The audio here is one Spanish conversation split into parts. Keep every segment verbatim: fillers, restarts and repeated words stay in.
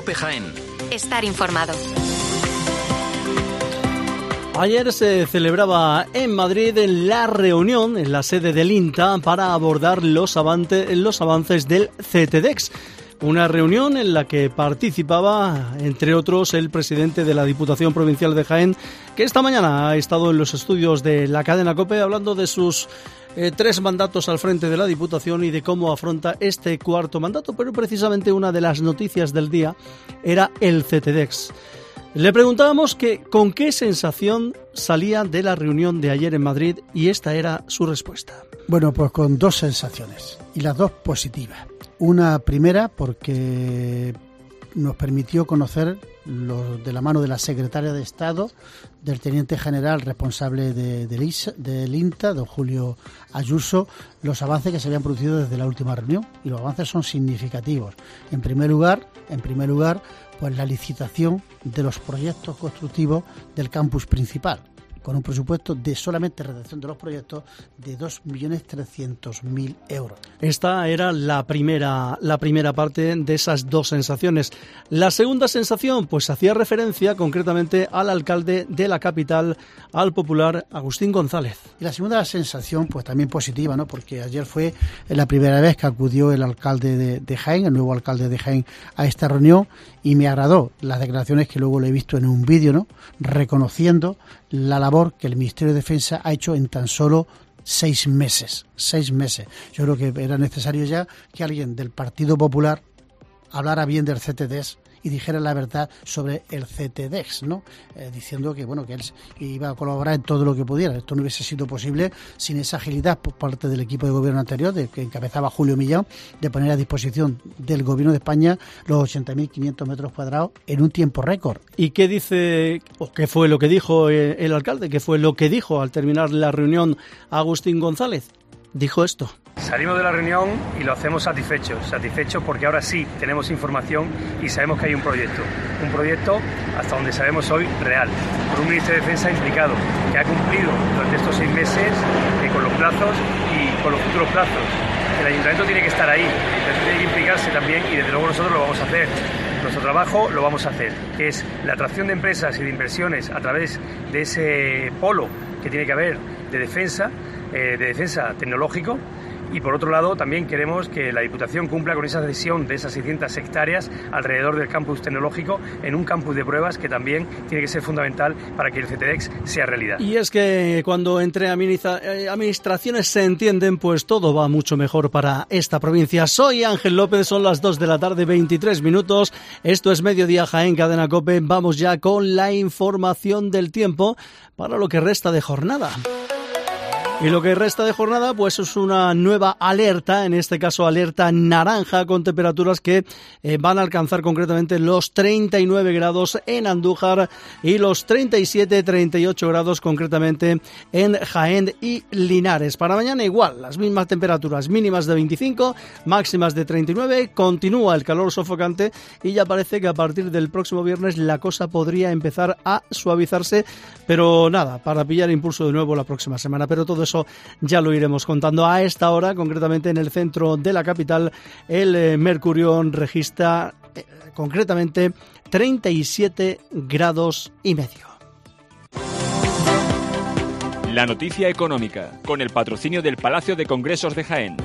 COPE Jaén. Estar informado. Ayer se celebraba en Madrid la reunión en la sede del INTA para abordar los, avante, los avances del CETEDEX. Una reunión en la que participaba, entre otros, el presidente de la Diputación Provincial de Jaén, que esta mañana ha estado en los estudios de la cadena COPE hablando de sus eh, tres mandatos al frente de la Diputación y de cómo afronta este cuarto mandato. Pero precisamente una de las noticias del día era el CETEDEX. Le preguntábamos que con qué sensación salía de la reunión de ayer en Madrid y esta era su respuesta. Bueno, pues con dos sensaciones y las dos positivas. Una primera porque nos permitió conocer los, de la mano de la secretaria de Estado, del teniente general responsable de, de, del INTA, don Julio Ayuso, los avances que se habían producido desde la última reunión, y los avances son significativos. En primer lugar, en primer lugar, pues la licitación de los proyectos constructivos del campus principal, con un presupuesto de solamente redacción de los proyectos de dos millones trescientos mil euros. Esta era la primera, la primera parte de esas dos sensaciones. La segunda sensación, pues hacía referencia concretamente al alcalde de la capital, al popular Agustín González. Y la segunda sensación, pues también positiva, ¿no? Porque ayer fue la primera vez que acudió el alcalde de, de Jaén, el nuevo alcalde de Jaén, a esta reunión, y me agradó las declaraciones que luego le he visto en un vídeo, ¿no? Reconociendo la labor que el Ministerio de Defensa ha hecho en tan solo seis meses. Seis meses. Yo creo que era necesario ya que alguien del Partido Popular hablara bien del CETEDEX y dijera la verdad sobre el CETEDEX, ¿no? Eh, diciendo que bueno que él iba a colaborar en todo lo que pudiera. Esto no hubiese sido posible sin esa agilidad por parte del equipo de gobierno anterior, de que encabezaba Julio Millán, de poner a disposición del gobierno de España los ochenta mil quinientos metros cuadrados en un tiempo récord. ¿Y qué dice, o qué fue lo que dijo el alcalde? ¿Qué fue lo que dijo al terminar la reunión Agustín González? Dijo esto. Salimos de la reunión y lo hacemos satisfechos, satisfechos porque ahora sí tenemos información y sabemos que hay un proyecto, un proyecto hasta donde sabemos hoy real, con un Ministerio de Defensa implicado, que ha cumplido durante estos seis meses eh, con los plazos y con los futuros plazos. El Ayuntamiento tiene que estar ahí, el Ayuntamiento tiene que implicarse también y desde luego nosotros lo vamos a hacer. Nuestro trabajo lo vamos a hacer, que es la atracción de empresas y de inversiones a través de ese polo que tiene que haber de defensa, eh, de defensa tecnológico. Y por otro lado, también queremos que la Diputación cumpla con esa cesión de esas seiscientas hectáreas alrededor del campus tecnológico en un campus de pruebas que también tiene que ser fundamental para que el CETEDEX sea realidad. Y es que cuando entre administraciones se entienden, pues todo va mucho mejor para esta provincia. Soy Ángel López, son las dos de la tarde, veintitrés minutos. Esto es Mediodía Jaén, Cadena COPE. Vamos ya con la información del tiempo para lo que resta de jornada. Y lo que resta de jornada pues es una nueva alerta, en este caso alerta naranja, con temperaturas que eh, van a alcanzar concretamente los treinta y nueve grados en Andújar y los treinta y siete, treinta y ocho grados concretamente en Jaén y Linares. Para mañana igual, las mismas temperaturas, mínimas de veinticinco, máximas de treinta y nueve, continúa el calor sofocante y ya parece que a partir del próximo viernes la cosa podría empezar a suavizarse, pero nada, para pillar impulso de nuevo la próxima semana, pero todo eso ya lo iremos contando. A esta hora, concretamente en el centro de la capital, el eh, mercurio registra eh, concretamente treinta y siete grados y medio. La noticia económica, con el patrocinio del Palacio de Congresos de Jaén.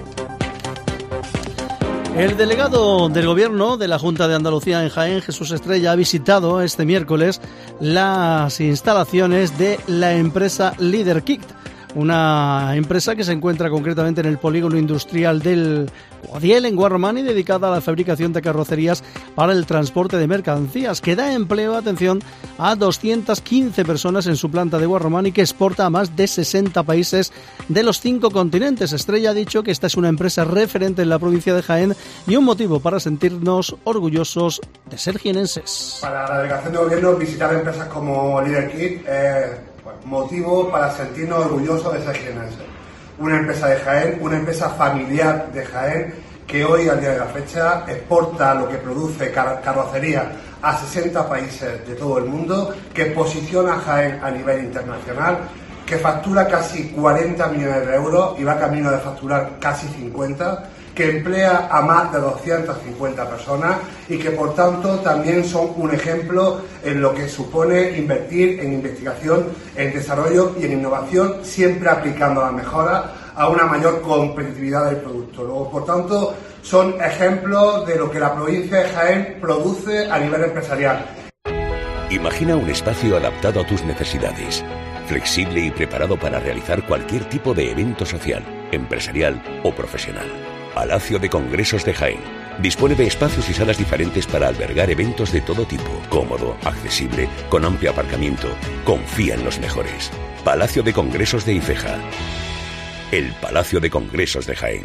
El delegado del Gobierno de la Junta de Andalucía en Jaén, Jesús Estrella, ha visitado este miércoles las instalaciones de la empresa LeaderKit, una empresa que se encuentra concretamente en el polígono industrial del Guadiel, en Guarromán, y dedicada a la fabricación de carrocerías para el transporte de mercancías, que da empleo, atención, a doscientas quince personas en su planta de Guarromán y que exporta a más de sesenta países de los cinco continentes. Estrella ha dicho que esta es una empresa referente en la provincia de Jaén y un motivo para sentirnos orgullosos de ser jienenses. Para la delegación de gobierno, visitar empresas como LeaderKit es pues, motivo para sentirnos orgullosos de ser jienenses. Una empresa de Jaén, una empresa familiar de Jaén, que hoy, al día de la fecha, exporta lo que produce car- carrocería a sesenta países de todo el mundo, que posiciona a Jaén a nivel internacional, que factura casi cuarenta millones de euros y va camino de facturar casi cincuenta, que emplea a más de doscientas cincuenta personas y que por tanto también son un ejemplo en lo que supone invertir en investigación, en desarrollo y en innovación, siempre aplicando la mejora a una mayor competitividad del producto. Luego, por tanto, son ejemplos de lo que la provincia de Jaén produce a nivel empresarial. Imagina un espacio adaptado a tus necesidades, flexible y preparado para realizar cualquier tipo de evento social, empresarial o profesional. Palacio de Congresos de Jaén dispone de espacios y salas diferentes para albergar eventos de todo tipo, cómodo, accesible, con amplio aparcamiento. Confía en los mejores. Palacio de Congresos de Ifeja. El Palacio de Congresos de Jaén.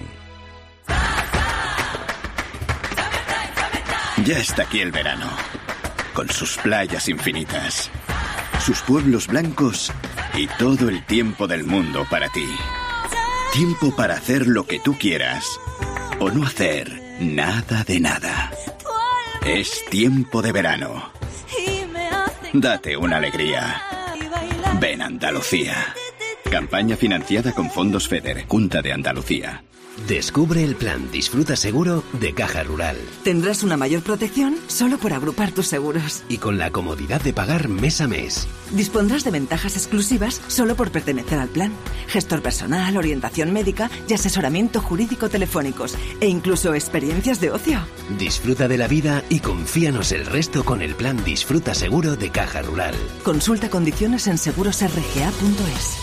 Ya está aquí el verano, con sus playas infinitas, sus pueblos blancos y todo el tiempo del mundo para ti. Tiempo para hacer lo que tú quieras o no hacer nada de nada. Es tiempo de verano. Date una alegría. Ven Andalucía. Campaña financiada con fondos FEDER, Junta de Andalucía. Descubre el plan Disfruta Seguro de Caja Rural. Tendrás una mayor protección solo por agrupar tus seguros. Y con la comodidad de pagar mes a mes. Dispondrás de ventajas exclusivas solo por pertenecer al plan. Gestor personal, orientación médica y asesoramiento jurídico telefónicos. E incluso experiencias de ocio. Disfruta de la vida y confíanos el resto con el plan Disfruta Seguro de Caja Rural. Consulta condiciones en seguros r g a punto es.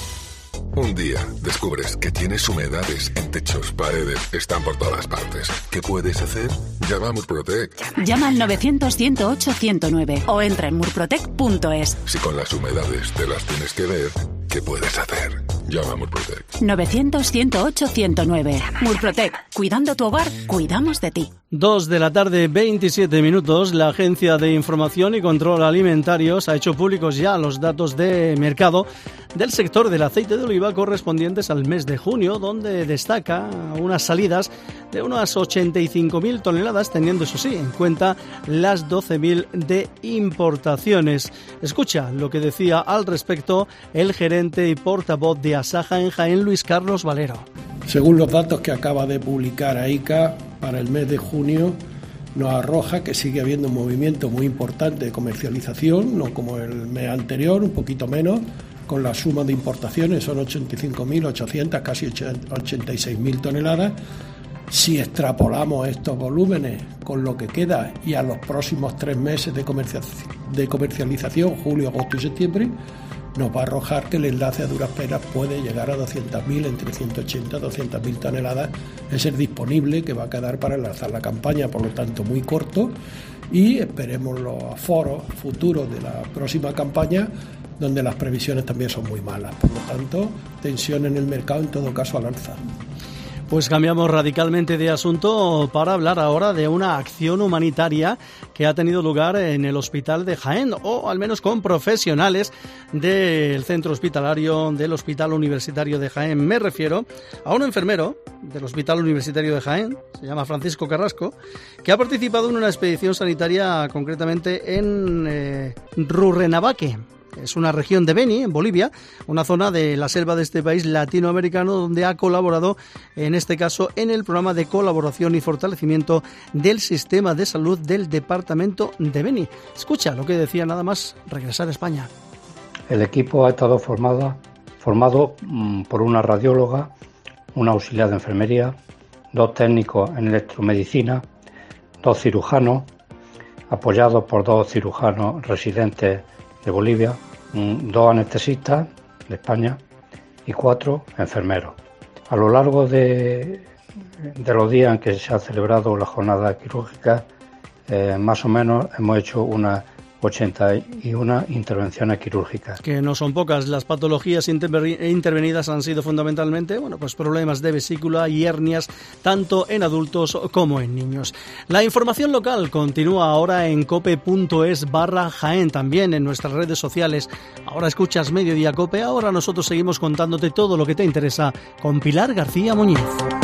Un día descubres que tienes humedades en techos, paredes, están por todas partes. ¿Qué puedes hacer? Llama a Murprotec. Llama al novecientos, ciento ocho, ciento nueve o entra en murprotec punto es. Si con las humedades te las tienes que ver, ¿qué puedes hacer? Llama a Murprotec. novecientos, ciento ocho, ciento nueve. Murprotec. Cuidando tu hogar, cuidamos de ti. Dos de la tarde, veintisiete minutos. La Agencia de Información y Control Alimentarios ha hecho públicos ya los datos de mercado del sector del aceite de oliva correspondientes al mes de junio, donde destaca unas salidas de unas ochenta y cinco mil toneladas, teniendo eso sí en cuenta las doce mil de importaciones. Escucha lo que decía al respecto el gerente y portavoz de Asaja en Jaén, Luis Carlos Valero. Según los datos que acaba de publicar AICA para el mes de junio, nos arroja que sigue habiendo un movimiento muy importante de comercialización, no como el mes anterior, un poquito menos, con la suma de importaciones son ochenta y cinco mil ochocientas, casi ochenta y seis mil toneladas. Si extrapolamos estos volúmenes con lo que queda y a los próximos tres meses de comercialización, julio, agosto y septiembre, nos va a arrojar que el enlace a duras penas puede llegar a doscientas mil, entre ciento ochenta y doscientas mil toneladas, es el disponible que va a quedar para lanzar la campaña, por lo tanto muy corto, y esperemos los aforos futuros de la próxima campaña, donde las previsiones también son muy malas, por lo tanto tensión en el mercado en todo caso al alza. Pues cambiamos radicalmente de asunto para hablar ahora de una acción humanitaria que ha tenido lugar en el Hospital de Jaén, o al menos con profesionales del centro hospitalario del Hospital Universitario de Jaén. Me refiero a un enfermero del Hospital Universitario de Jaén, se llama Francisco Carrasco, que ha participado en una expedición sanitaria concretamente en eh, Rurrenabaque. Es una región de Beni, en Bolivia, una zona de la selva de este país latinoamericano donde ha colaborado, en este caso, en el programa de colaboración y fortalecimiento del sistema de salud del departamento de Beni. Escucha lo que decía nada más regresar a España. El equipo ha estado formado, formado mmm, por una radióloga, un auxiliar de enfermería, dos técnicos en electromedicina, dos cirujanos, apoyados por dos cirujanos residentes de Bolivia, dos anestesistas de España y cuatro enfermeros. A lo largo de, de los días en que se ha celebrado la jornada quirúrgica, eh, más o menos hemos hecho unas ochenta y una intervenciones quirúrgicas. Que no son pocas. Las patologías intervenidas han sido fundamentalmente, bueno, pues problemas de vesícula y hernias, tanto en adultos como en niños. La información local continúa ahora en cope punto es barra Jaén, también en nuestras redes sociales. Ahora escuchas Mediodía Cope, ahora nosotros seguimos contándote todo lo que te interesa con Pilar García Muñiz.